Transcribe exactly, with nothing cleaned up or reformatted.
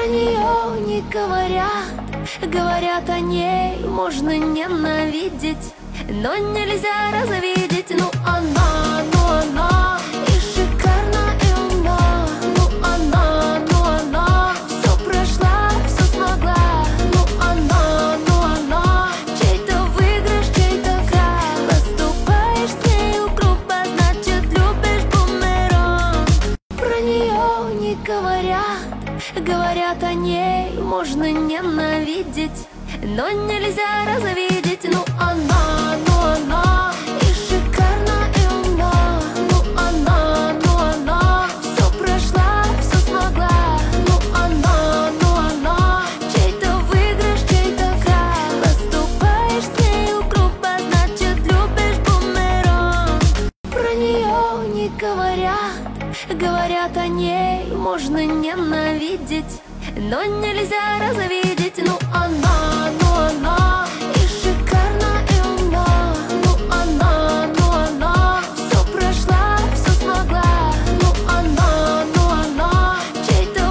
нее не говорят, говорят о ней можно ненавидеть, но нельзя развидеть. Ну она, ну она и шикарна, и умна. Ну она, ну она все прошла, все смогла. Ну она, ну она чей-то выигрыш, чей-то крах. Поступаешь с нею грубо, значит любишь бумеранг. Про нее не говорят, говорят о ней можно ненавидеть, но нельзя развидеть. Ну она, ну она и шикарна, и умна. Ну она, ну она все прошла, все смогла. Ну она, ну она чей-то выигрыш, чей-то крах. Поступаешь с нею грубо, значит любишь бумеранг. Про нее не говорят, говорят о ней можно ненавидеть, но нельзя развидеть.